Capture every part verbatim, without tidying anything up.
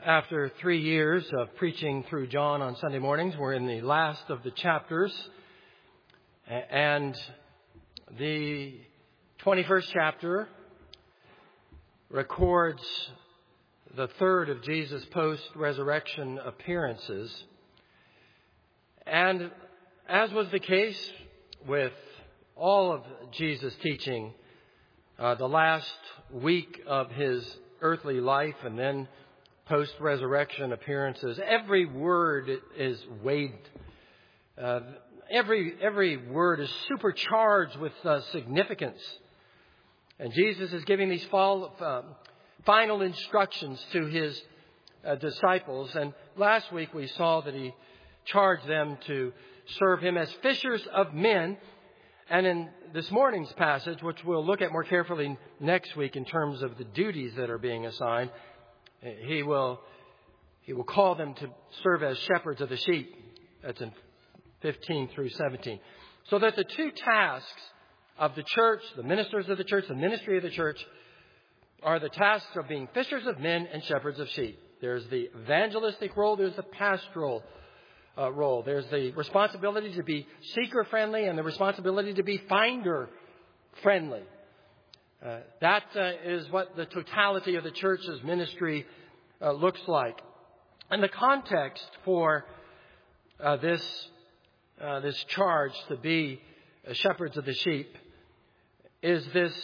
after three years of preaching through John on Sunday mornings, we're in the last of the chapters. And the twenty-first chapter records the third of Jesus' post-resurrection appearances. And as was the case with all of Jesus' teaching, uh, the last week of his earthly life and then post-resurrection appearances, every word is weighed. Uh, every every word is supercharged with uh, significance. And Jesus is giving these fall, uh, final instructions to his uh, disciples. And last week we saw that he charged them to serve him as fishers of men. And in this morning's passage, which we'll look at more carefully next week in terms of the duties that are being assigned, he will he will call them to serve as shepherds of the sheep. That's in fifteen through seventeen. So that the two tasks of the church, the ministers of the church, the ministry of the church, are the tasks of being fishers of men and shepherds of sheep. There's the evangelistic role, there's the pastoral Uh, role. There's the responsibility to be seeker-friendly and the responsibility to be finder-friendly. Uh, that uh, is what the totality of the church's ministry uh, looks like. And the context for uh, this uh, this charge to be uh, shepherds of the sheep is this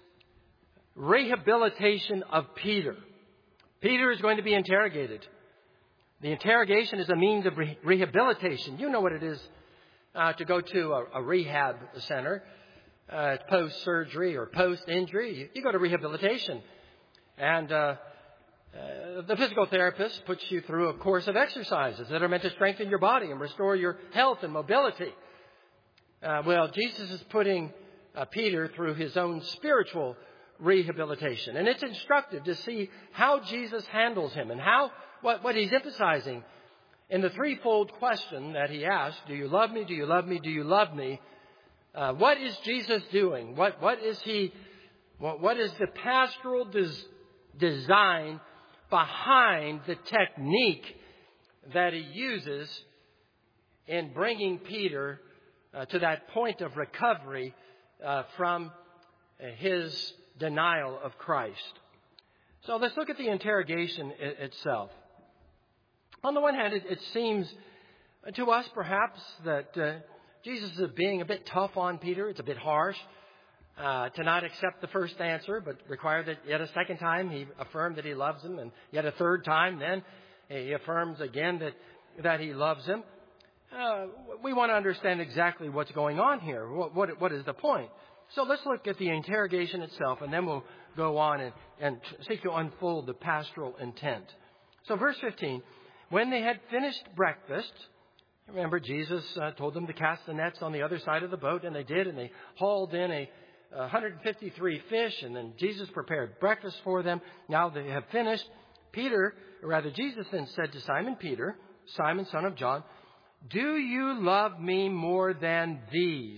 rehabilitation of Peter. Peter is going to be interrogated. The interrogation is a means of re- rehabilitation. You know what it is uh, to go to a, a rehab center uh, post-surgery or post-injury. You, you go to rehabilitation. And uh, uh, the physical therapist puts you through a course of exercises that are meant to strengthen your body and restore your health and mobility. Uh, well, Jesus is putting uh, Peter through his own spiritual rehabilitation. And it's instructive to see how Jesus handles him and how What, what he's emphasizing in the threefold question that he asked: do you love me? Do you love me? Do you love me? Uh, what is Jesus doing? What what is he? What, what is the pastoral des- design behind the technique that he uses in bringing Peter uh, to that point of recovery uh, from his denial of Christ? So let's look at the interrogation I- itself. On the one hand, it, it seems to us perhaps that uh, Jesus is being a bit tough on Peter. It's a bit harsh uh, to not accept the first answer, but require that yet a second time he affirmed that he loves him, and yet a third time then he affirms again that, that he loves him. Uh, we want to understand exactly what's going on here. What, what, what is the point? So let's look at the interrogation itself, and then we'll go on and, and seek to unfold the pastoral intent. So verse fifteen. When they had finished breakfast, remember Jesus uh, told them to cast the nets on the other side of the boat, and they did, and they hauled in a one hundred fifty-three fish, and then Jesus prepared breakfast for them. Now they have finished. Peter, or rather Jesus then said to Simon Peter, Simon, son of John, do you love me more than these?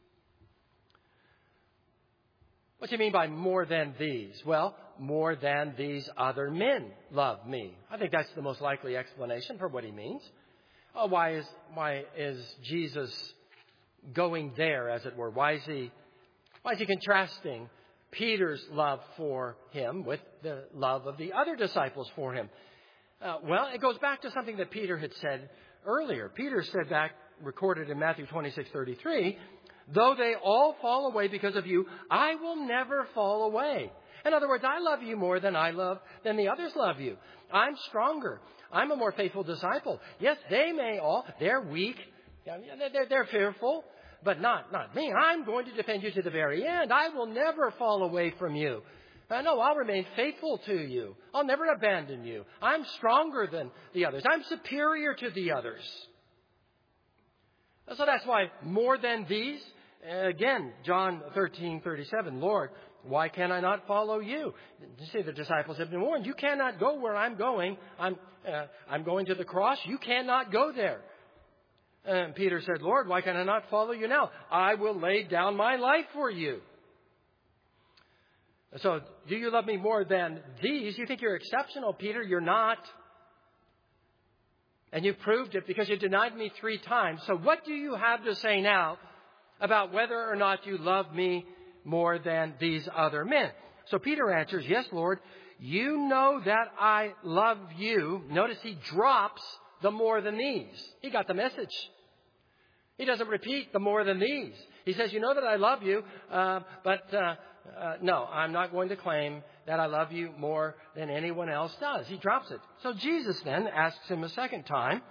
What do you mean by more than these? Well, more than these other men love me. I think that's the most likely explanation for what he means. Oh, why is why is Jesus going there, as it were? Why is he why is he contrasting Peter's love for him with the love of the other disciples for him? Uh, well, it goes back to something that Peter had said earlier. Peter said back, recorded in Matthew twenty-six thirty-three, though they all fall away because of you, I will never fall away. In other words, I love you more than I love, than the others love you. I'm stronger. I'm a more faithful disciple. Yes, they may all, they're weak, they're, they're fearful, but not, not me. I'm going to defend you to the very end. I will never fall away from you. I know I'll remain faithful to you. I'll never abandon you. I'm stronger than the others. I'm superior to the others. So that's why more than these. Again, John thirteen thirty-seven, Lord, why can I not follow you? You see, the disciples have been warned. You cannot go where I'm going. I'm, uh, I'm going to the cross. You cannot go there. And Peter said, Lord, why can I not follow you now? I will lay down my life for you. So, do you love me more than these? You think you're exceptional, Peter? You're not. And you proved it because you denied me three times. So what do you have to say now about whether or not you love me more than these other men? So Peter answers, yes, Lord, you know that I love you. Notice he drops the more than these. He got the message. He doesn't repeat the more than these. He says, you know that I love you, uh, but uh, uh, no, I'm not going to claim that I love you more than anyone else does. He drops it. So Jesus then asks him a second time.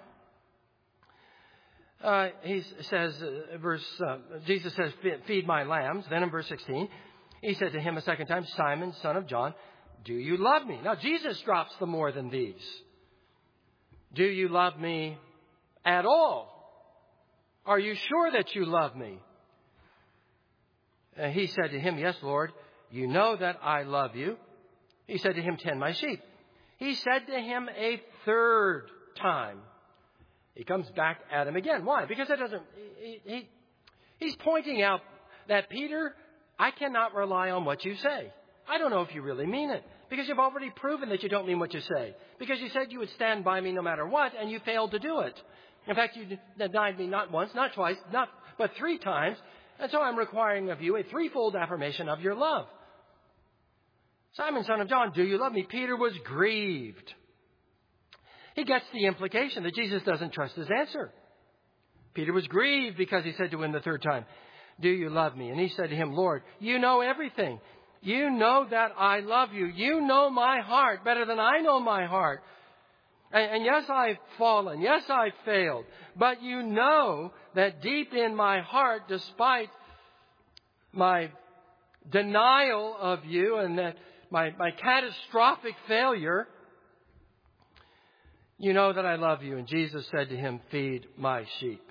Uh, he says, uh, verse, uh, Jesus says, feed my lambs. Then in verse sixteen, he said to him a second time, Simon, son of John, do you love me? Now Jesus drops the more than these. Do you love me at all? Are you sure that you love me? Uh, he said to him, yes, Lord, you know that I love you. He said to him, tend my sheep. He said to him a third time. He comes back at him again. Why? Because it doesn't, he, he, he's pointing out that, Peter, I cannot rely on what you say. I don't know if you really mean it. Because you've already proven that you don't mean what you say. Because you said you would stand by me no matter what, and you failed to do it. In fact, you denied me not once, not twice, not but three times. And so I'm requiring of you a threefold affirmation of your love. Simon, son of John, do you love me? Peter was grieved. He gets the implication that Jesus doesn't trust his answer. Peter was grieved because he said to him the third time, do you love me? And he said to him, Lord, you know everything. You know that I love you. You know my heart better than I know my heart. And, and yes, I've fallen. Yes, I've failed. But you know that deep in my heart, despite my denial of you and that my, my catastrophic failure, you know that I love you. And Jesus said to him, feed my sheep.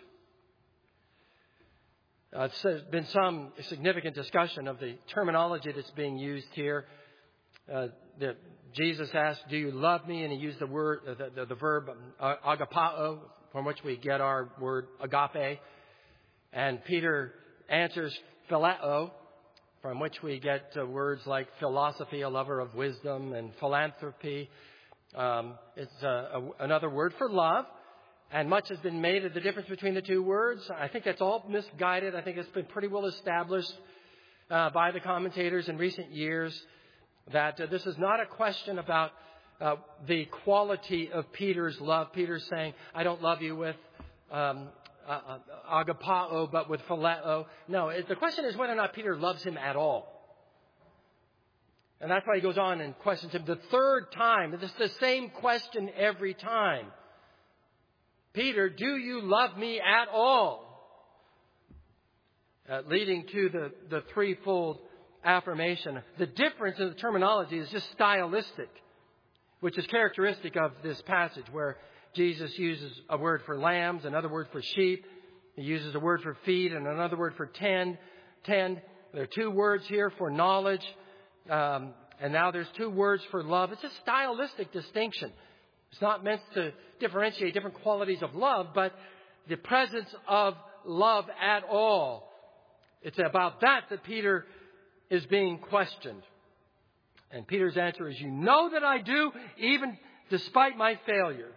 Uh, there's been some significant discussion of the terminology that's being used here. Uh, that Jesus asked, do you love me? And he used the word, uh, the, the, the verb uh, agapao, from which we get our word agape. And Peter answers phileo, from which we get uh, words like philosophy, a lover of wisdom, and philanthropy. Um, it's uh, a, another word for love. And much has been made of the difference between the two words. I think that's all misguided. I think it's been pretty well established uh, by the commentators in recent years that uh, this is not a question about uh, the quality of Peter's love. Peter's saying, I don't love you with um, uh, uh, agapao, but with phileo. No, it, the question is whether or not Peter loves him at all. And that's why he goes on and questions him the third time. It's the same question every time. Peter, do you love me at all? Uh, leading to the, the threefold affirmation. The difference in the terminology is just stylistic, which is characteristic of this passage where Jesus uses a word for lambs, another word for sheep. He uses a word for feed and another word for tend. Tend. There are two words here for knowledge. Um, and now there's two words for love. It's a stylistic distinction. It's not meant to differentiate different qualities of love, but the presence of love at all. It's about that that Peter is being questioned. And Peter's answer is, you know that I do, even despite my failure.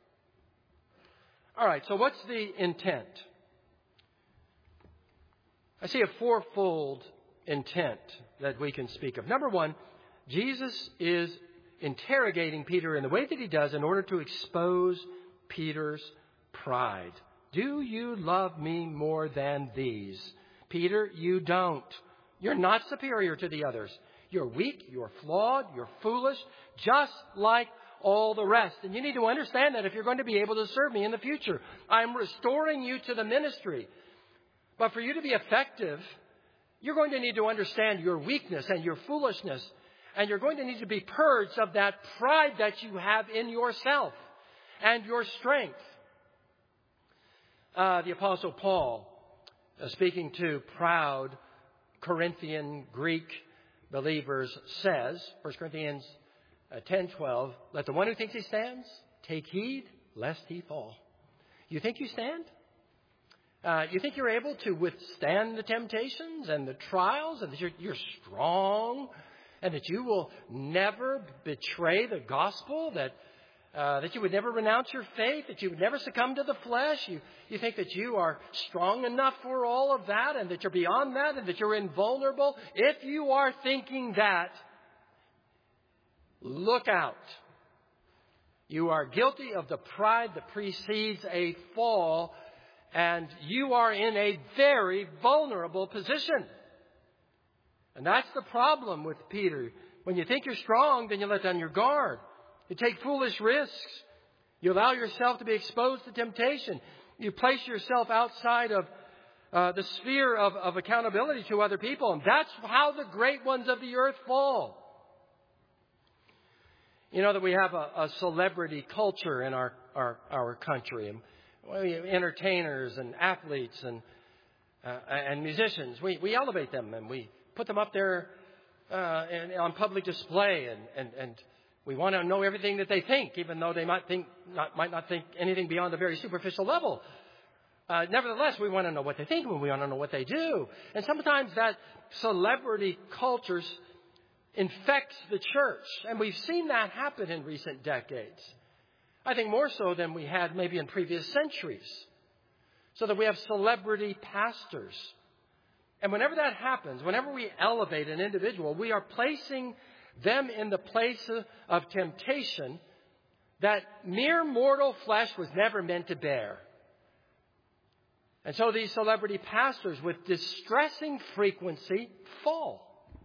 All right, so what's the intent? I see a fourfold intent that we can speak of. Number one, Jesus is interrogating Peter in the way that he does in order to expose Peter's pride. Do you love me more than these? Peter, you don't. You're not superior to the others. You're weak, you're flawed, you're foolish, just like all the rest. And you need to understand that if you're going to be able to serve me in the future. I'm restoring you to the ministry. But for you to be effective, you're going to need to understand your weakness and your foolishness. And you're going to need to be purged of that pride that you have in yourself and your strength. Uh, the Apostle Paul, uh, speaking to proud Corinthian Greek believers, says, First Corinthians ten twelve, let the one who thinks he stands take heed lest he fall. You think you stand? Uh, you think you're able to withstand the temptations and the trials and that you're, you're strong? And that you will never betray the gospel, that Uh, that you would never renounce your faith, that you would never succumb to the flesh. You, you think that you are strong enough for all of that and that you're beyond that and that you're invulnerable. If you are thinking that, look out. You are guilty of the pride that precedes a fall, and you are in a very vulnerable position. And that's the problem with Peter. When you think you're strong, then you let down your guard. You take foolish risks. You allow yourself to be exposed to temptation. You place yourself outside of uh, the sphere of, of accountability to other people. And that's how the great ones of the earth fall. You know that we have a, a celebrity culture in our, our, our country. And we have entertainers and athletes and, uh, and musicians. We, we elevate them and we put them up there uh, and, on public display and, and, and we want to know everything that they think, even though they might think not, might not think anything beyond a very superficial level. Uh, nevertheless, we want to know what they think and we want to know what they do. And sometimes that celebrity culture infects the church. And we've seen that happen in recent decades. I think more so than we had maybe in previous centuries. So that we have celebrity pastors. And whenever that happens, whenever we elevate an individual, we are placing them in the place of temptation that mere mortal flesh was never meant to bear. And so these celebrity pastors with distressing frequency fall.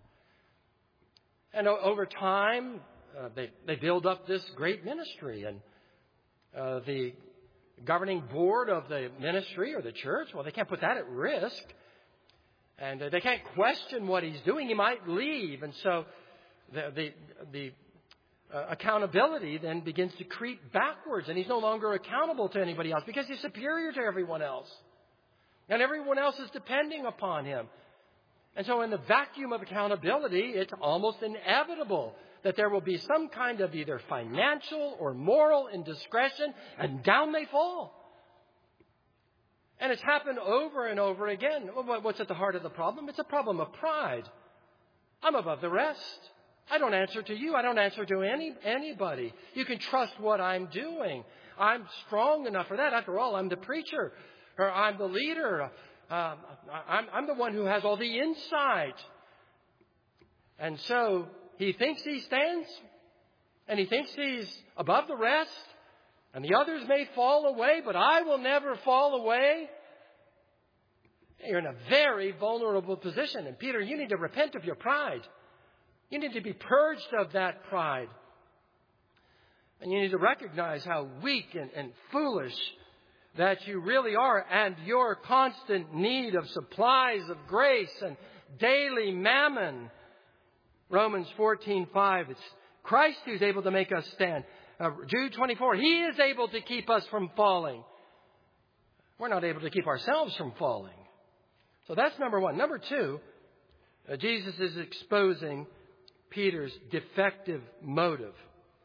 And over time, uh, they, they build up this great ministry. And uh, the governing board of the ministry or the church, well, they can't put that at risk. And uh, they can't question what he's doing. He might leave. And so The, the, the uh, accountability then begins to creep backwards, and he's no longer accountable to anybody else because he's superior to everyone else. And everyone else is depending upon him. And so in the vacuum of accountability, it's almost inevitable that there will be some kind of either financial or moral indiscretion, and down they fall. And it's happened over and over again. What's at the heart of the problem? It's a problem of pride. I'm above the rest. I don't answer to you. I don't answer to any anybody. You can trust what I'm doing. I'm strong enough for that. After all, I'm the preacher, or I'm the leader. Um, I'm, I'm the one who has all the insight. And so he thinks he stands, and he thinks he's above the rest, and the others may fall away, but I will never fall away. You're in a very vulnerable position. And Peter, you need to repent of your pride. You need to be purged of that pride. And you need to recognize how weak and, and foolish that you really are, and your constant need of supplies of grace and daily mammon. Romans fourteen five, it's Christ who's able to make us stand. Uh, Jude twenty-four, He is able to keep us from falling. We're not able to keep ourselves from falling. So that's number one. Number two, uh, Jesus is exposing Peter's defective motive.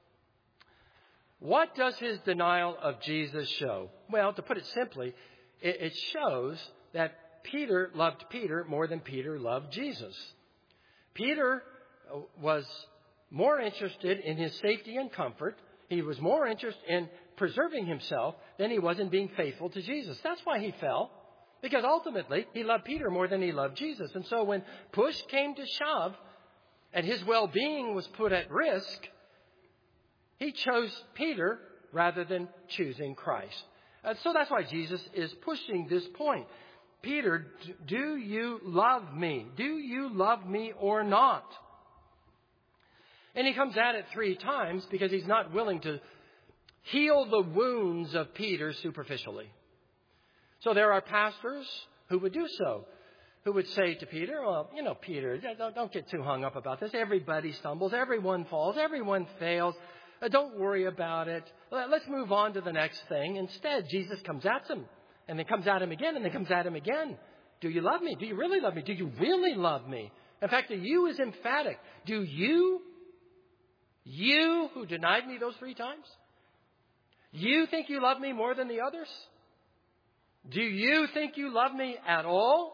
What does his denial of Jesus show? Well, to put it simply, it, it shows that Peter loved Peter more than Peter loved Jesus. Peter was more interested in his safety and comfort. He was more interested in preserving himself than he was in being faithful to Jesus. That's why he fell. Because ultimately, he loved Peter more than he loved Jesus. And so when push came to shove, and his well-being was put at risk, he chose Peter rather than choosing Christ. And so that's why Jesus is pushing this point. Peter, do you love me? Do you love me or not? And he comes at it three times because he's not willing to heal the wounds of Peter superficially. So there are pastors who would do so, who would say to Peter, well, you know, Peter, don't get too hung up about this. Everybody stumbles. Everyone falls. Everyone fails. Don't worry about it. Let's move on to the next thing. Instead, Jesus comes at him, and then comes at him again, and then comes at him again. Do you love me? Do you really love me? Do you really love me? In fact, the you is emphatic. Do you, you who denied me those three times, you think you love me more than the others? Do you think you love me at all?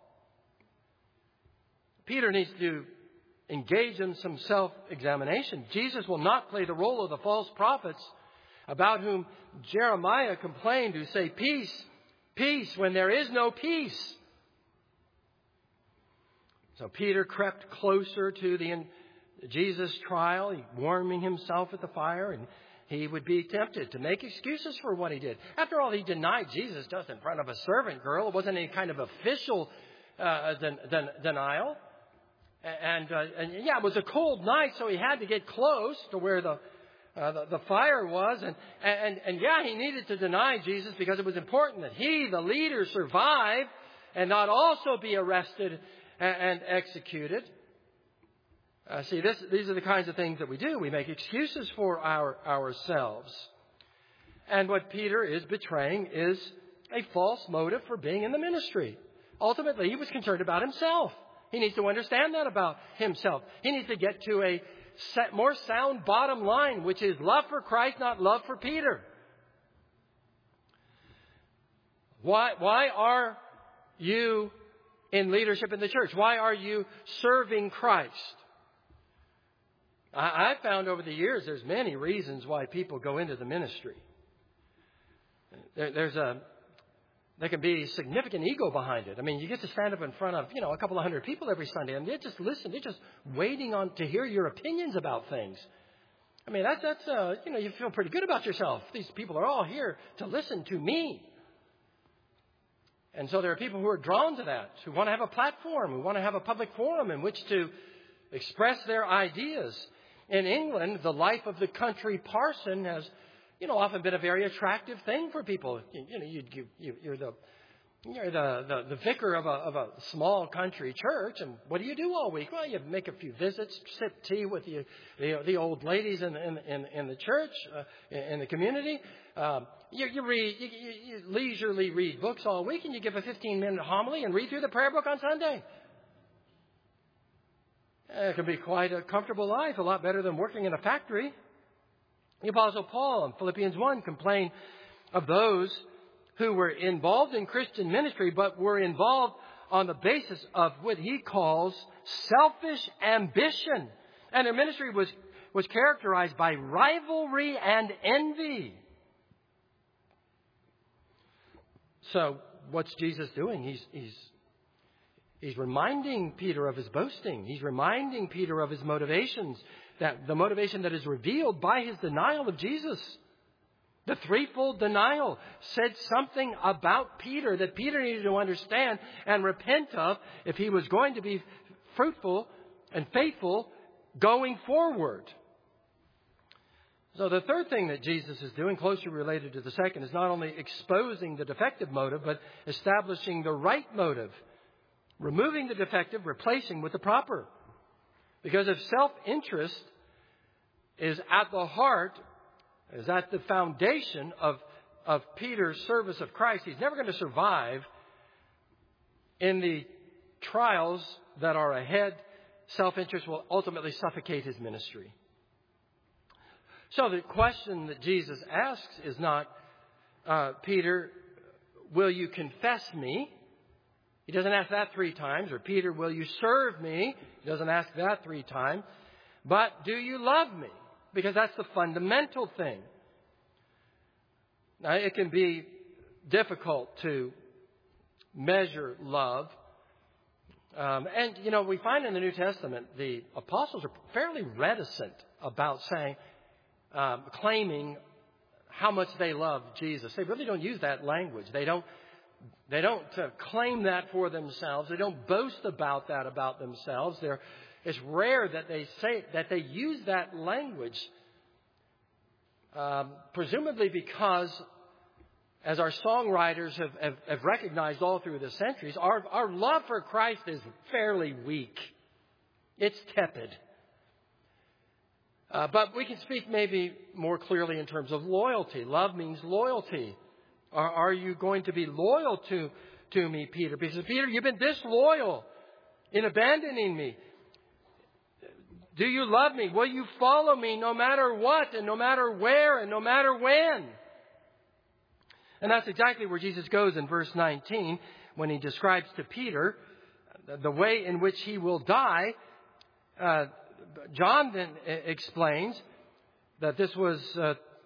Peter needs to engage in some self-examination. Jesus will not play the role of the false prophets about whom Jeremiah complained, who say, peace, peace, when there is no peace. So Peter crept closer to the Jesus' trial, warming himself at the fire, and he would be tempted to make excuses for what he did. After all, he denied Jesus just in front of a servant girl. It wasn't any kind of official uh, den- den- denial. And, uh, and yeah, it was a cold night, so he had to get close to where the uh, the, the fire was. And, and, and yeah, he needed to deny Jesus because it was important that he, the leader, survive and not also be arrested and, and executed. Uh, see, this, these are the kinds of things that we do. We make excuses for our ourselves. And what Peter is betraying is a false motive for being in the ministry. Ultimately, he was concerned about himself. He needs to understand that about himself. He needs to get to a more sound bottom line, which is love for Christ, not love for Peter. Why, why are you in leadership in the church? Why are you serving Christ? I, I've found over the years there's many reasons why people go into the ministry. There, there's a There can be significant ego behind it. I mean, you get to stand up in front of, you know, a couple of hundred people every Sunday, and they just listen. They're just waiting on to hear your opinions about things. I mean, that's, that's uh, you know, you feel pretty good about yourself. These people are all here to listen to me. And so there are people who are drawn to that, who want to have a platform, who want to have a public forum in which to express their ideas. In England, the life of the country parson has, you know, often been a very attractive thing for people. You, you know, you, you, you're the you're the, the, the vicar of a, of a small country church, and what do you do all week? Well, you make a few visits, sip tea with the the, the old ladies in in in, in the church, uh, in the community. Um, you, you read, you, you, you leisurely read books all week, and you give a fifteen minute homily and read through the prayer book on Sunday. It can be quite a comfortable life, a lot better than working in a factory. The Apostle Paul in Philippians one complained of those who were involved in Christian ministry, but were involved on the basis of what he calls selfish ambition. And their ministry was, was characterized by rivalry and envy. So what's Jesus doing? He's, he's, he's reminding Peter of his boasting. He's reminding Peter of his motivations. That the motivation that is revealed by his denial of Jesus. The threefold denial said something about Peter that Peter needed to understand and repent of if he was going to be fruitful and faithful going forward. So the third thing that Jesus is doing, closely related to the second, is not only exposing the defective motive, but establishing the right motive. Removing the defective, replacing with the proper. Because if self-interest is at the heart, is at the foundation of, of Peter's service of Christ, he's never going to survive in the trials that are ahead. Self-interest will ultimately suffocate his ministry. So the question that Jesus asks is not, uh, Peter, will you confess me? He doesn't ask that three times. Or, Peter, will you serve me? He doesn't ask that three times. But do you love me? Because that's the fundamental thing. Now, it can be difficult to measure love. Um, and, you know, we find in the New Testament the apostles are fairly reticent about saying, um, claiming how much they love Jesus. They really don't use that language. They don't They don't uh, claim that for themselves. They don't boast about that about themselves. They're, it's rare that they say that they use that language, um, presumably because, as our songwriters have, have, have recognized all through the centuries, our, our love for Christ is fairly weak. It's tepid. Uh, but we can speak maybe more clearly in terms of loyalty. Love means loyalty. Are, are you going to be loyal to, to me, Peter? Because, Peter, you've been disloyal in abandoning me. Do you love me? Will you follow me no matter what and no matter where and no matter when? And that's exactly where Jesus goes in verse nineteen when he describes to Peter the way in which he will die. Uh, John then explains that this was... Uh,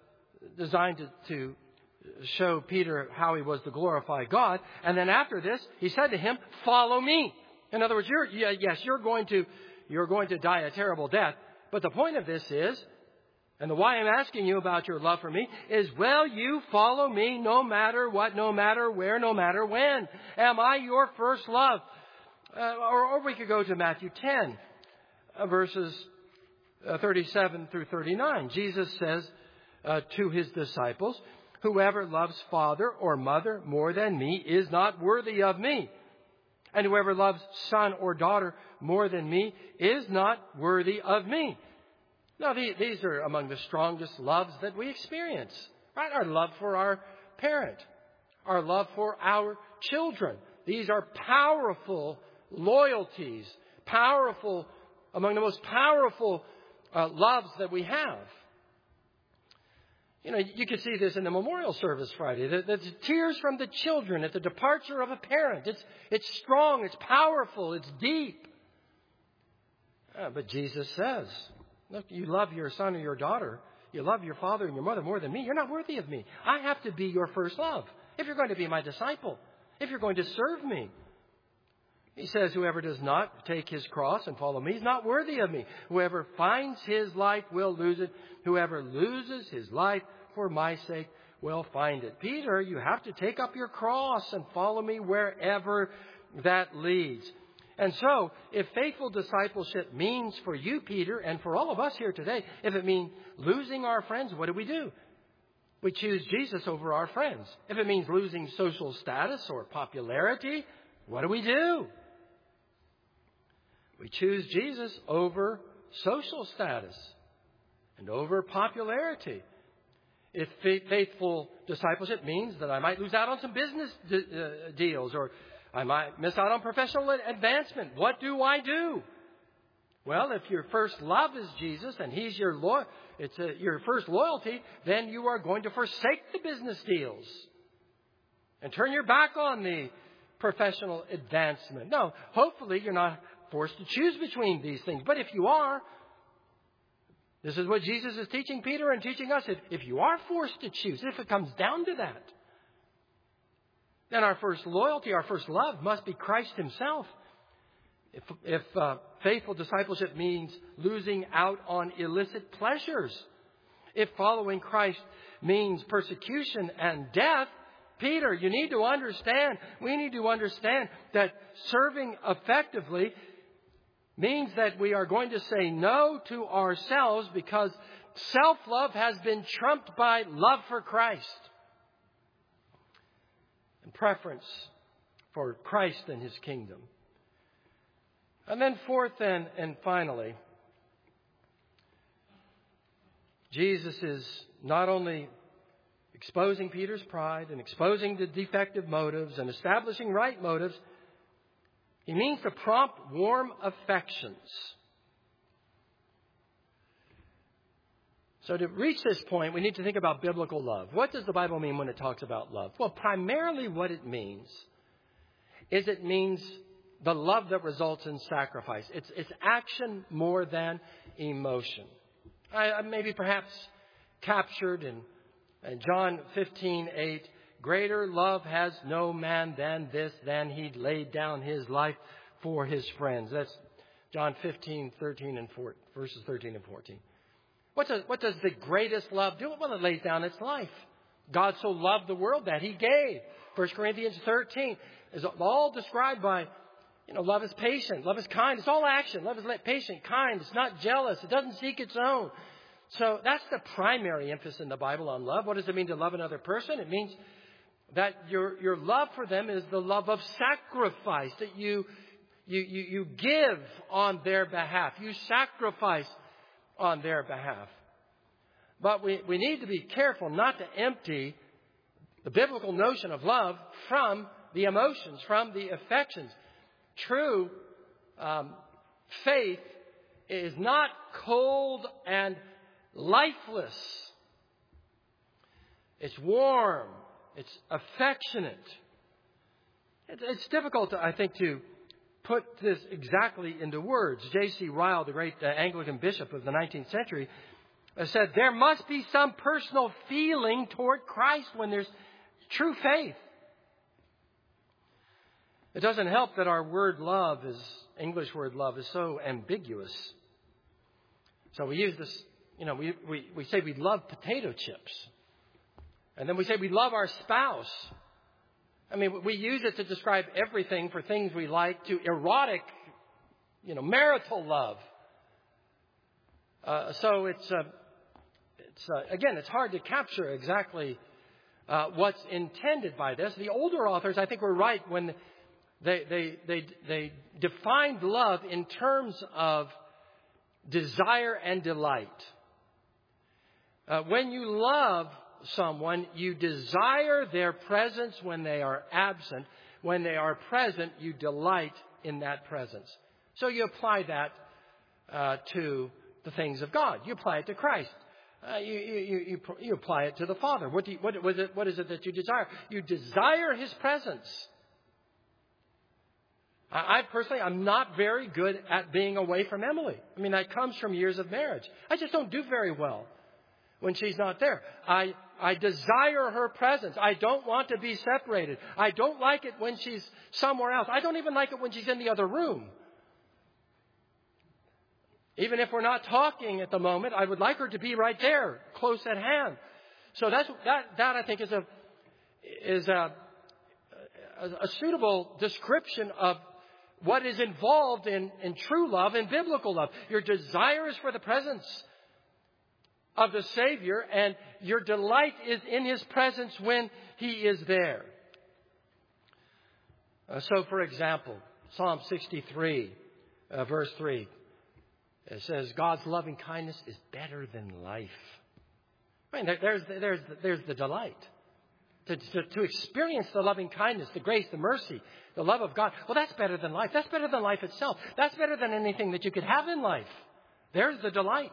designed to, to show Peter how he was to glorify God. And then after this, he said to him, follow me. In other words, you're, yes, you're going to, you're going to die a terrible death. But the point of this is, and the why I'm asking you about your love for me is, will you follow me no matter what, no matter where, no matter when? Am I your first love? Uh, or, or we could go to Matthew ten, uh, verses uh, thirty-seven through thirty-nine. Jesus says uh, to his disciples, whoever loves father or mother more than me is not worthy of me. And whoever loves son or daughter more than me is not worthy of me. Now, these are among the strongest loves that we experience, right? Our love for our parent, our love for our children. These are powerful loyalties, powerful, among the most powerful uh, loves that we have. You know, you can see this in the memorial service Friday. The, the tears from the children at the departure of a parent. It's, it's strong, it's powerful, it's deep. Uh, but Jesus says, look, you love your son or your daughter. You love your father and your mother more than me. You're not worthy of me. I have to be your first love if you're going to be my disciple, if you're going to serve me. He says, whoever does not take his cross and follow me is not worthy of me. Whoever finds his life will lose it. Whoever loses his life for my sake will find it. Peter, you have to take up your cross and follow me wherever that leads. And so, if faithful discipleship means for you, Peter, and for all of us here today, if it means losing our friends, what do we do? We choose Jesus over our friends. If it means losing social status or popularity, what do we do? We choose Jesus over social status and over popularity. If faithful discipleship means that I might lose out on some business deals or I might miss out on professional advancement, what do I do? Well, if your first love is Jesus and He's your lo- it's a, your first loyalty, then you are going to forsake the business deals and turn your back on the professional advancement. No, hopefully you're not forced to choose between these things. But if you are, this is what Jesus is teaching Peter and teaching us. If, if you are forced to choose, if it comes down to that, then our first loyalty, our first love must be Christ Himself. If, if uh, faithful discipleship means losing out on illicit pleasures, if following Christ means persecution and death, Peter, you need to understand, we need to understand that serving effectively means that we are going to say no to ourselves because self-love has been trumped by love for Christ and preference for Christ and His kingdom. And then fourth and, and finally, Jesus is not only exposing Peter's pride and exposing the defective motives and establishing right motives, He means to prompt warm affections. So to reach this point, we need to think about biblical love. What does the Bible mean when it talks about love? Well, primarily what it means is it means the love that results in sacrifice. It's, it's action more than emotion. I, I maybe perhaps captured in, in John fifteen eight, greater love has no man than this, than He laid down His life for His friends. That's John fifteen, thirteen, and four, verses thirteen and fourteen. What does, what does the greatest love do? Well, it lays down its life. God so loved the world that He gave. First Corinthians thirteen is all described by, you know, love is patient, love is kind. It's all action. Love is patient, kind. It's not jealous. It doesn't seek its own. So that's the primary emphasis in the Bible on love. What does it mean to love another person? It means that your your love for them is the love of sacrifice, that you you you, you give on their behalf. You sacrifice on their behalf. But we, we need to be careful not to empty the biblical notion of love from the emotions, from the affections. True um, faith is not cold and lifeless. It's warm. It's affectionate. It's difficult, I think, to put this exactly into words. J C Ryle, the great uh, Anglican bishop of the nineteenth century, I said there must be some personal feeling toward Christ when there's true faith. It doesn't help that our word love is, English word love is so ambiguous. So we use this, you know, we, we, we say we love potato chips. And then we say we love our spouse. I mean, we use it to describe everything for things we like to erotic, you know, marital love. Uh, so it's, uh, it's uh, again, it's hard to capture exactly uh, what's intended by this. The older authors, I think, were right when they they they they defined love in terms of desire and delight. Uh, when you love someone, you desire their presence when they are absent. When they are present, you delight in that presence. So you apply that uh, to the things of God. You apply it to Christ. Uh, you, you, you, you apply it to the Father. What, do you, what, what, is it, what is it that you desire? You desire His presence. I, I personally, I'm not very good at being away from Emily. I mean, that comes from years of marriage. I just don't do very well when she's not there. I, I desire her presence. I don't want to be separated. I don't like it when she's somewhere else. I don't even like it when she's in the other room. Even if we're not talking at the moment, I would like her to be right there, close at hand. So that's, that, that I think is a, is a, a, a suitable description of what is involved in, in true love and biblical love. Your desire is for the presence of the Savior, and your delight is in His presence when He is there. Uh, so, for example, Psalm sixty-three, uh, verse three. It says, God's loving kindness is better than life. I mean, there, there's, there's, there's the delight. To, to, to experience the loving kindness, the grace, the mercy, the love of God. Well, that's better than life. That's better than life itself. That's better than anything that you could have in life. There's the delight.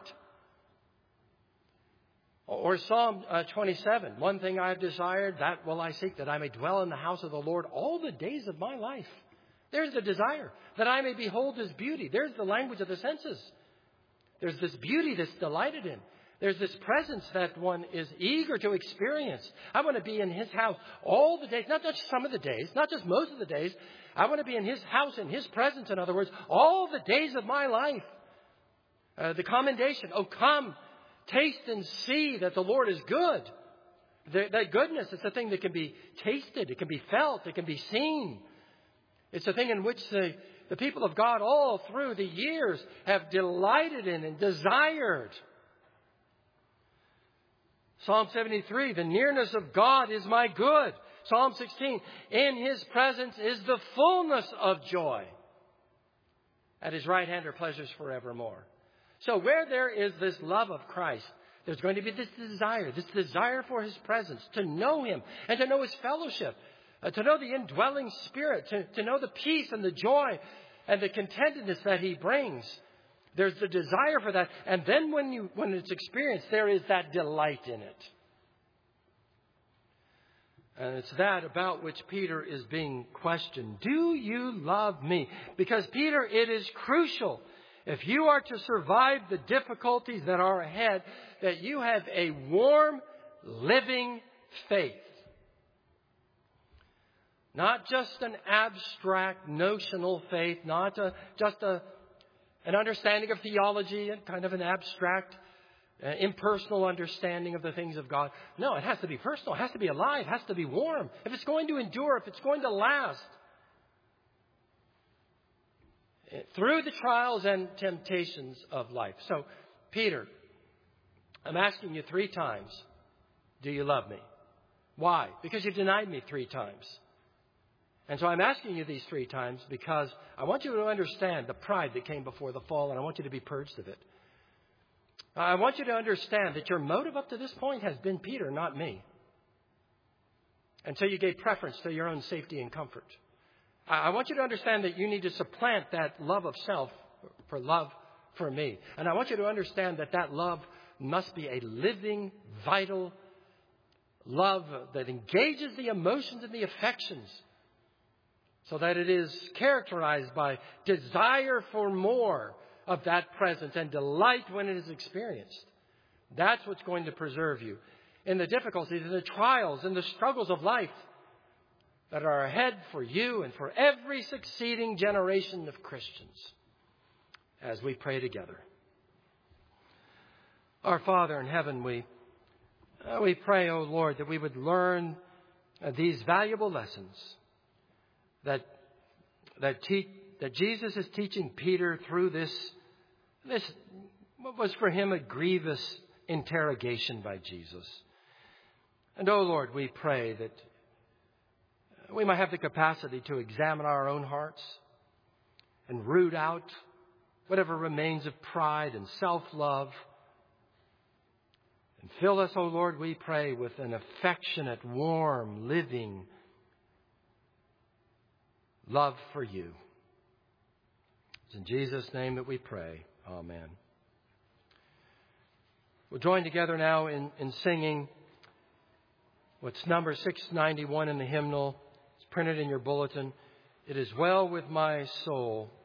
Or Psalm uh, twenty-seven. One thing I have desired, that will I seek, that I may dwell in the house of the Lord all the days of my life. There's the desire, that I may behold His beauty. There's the language of the senses. There's this beauty that's delighted in. There's this presence that one is eager to experience. I want to be in His house all the days, not just some of the days, not just most of the days. I want to be in His house, in His presence, in other words, all the days of my life. Uh, the commendation, oh, come, taste and see that the Lord is good. The, that goodness is a thing that can be tasted, it can be felt, it can be seen. It's a thing in which the The people of God all through the years have delighted in and desired. Psalm seventy-three, the nearness of God is my good. Psalm sixteen, in His presence is the fullness of joy. At His right hand are pleasures forevermore. So where there is this love of Christ, there's going to be this desire, this desire for His presence, to know Him and to know His fellowship. Uh, to know the indwelling Spirit, to, to know the peace and the joy and the contentedness that He brings. There's the desire for that. And then when you when it's experienced, there is that delight in it. And it's that about which Peter is being questioned. Do you love me? Because, Peter, it is crucial, if you are to survive the difficulties that are ahead, that you have a warm, living faith. Not just an abstract, notional faith, not a, just a, an understanding of theology and kind of an abstract, uh, impersonal understanding of the things of God. No, it has to be personal. It has to be alive. It has to be warm. If it's going to endure, if it's going to last. Through the trials and temptations of life. So, Peter, I'm asking you three times, do you love me? Why? Because you've denied me three times. And so I'm asking you these three times because I want you to understand the pride that came before the fall, and I want you to be purged of it. I want you to understand that your motive up to this point has been Peter, not me. And so you gave preference to your own safety and comfort. I want you to understand that you need to supplant that love of self for love for me. And I want you to understand that that love must be a living, vital love that engages the emotions and the affections, so that it is characterized by desire for more of that presence and delight when it is experienced. That's what's going to preserve you in the difficulties and the trials and the struggles of life that are ahead for you and for every succeeding generation of Christians as we pray together. Our Father in heaven, we, uh, we pray, O Lord, that we would learn uh, these valuable lessons that, that, te- that Jesus is teaching Peter through this, this, what was for him a grievous interrogation by Jesus. And, O Lord, we pray that we might have the capacity to examine our own hearts and root out whatever remains of pride and self-love. And fill us, O Lord, we pray, with an affectionate, warm, living love for you. It's in Jesus' name that we pray. Amen. We'll join together now in, in singing what's number six ninety-one in the hymnal. It's printed in your bulletin. It is well with my soul.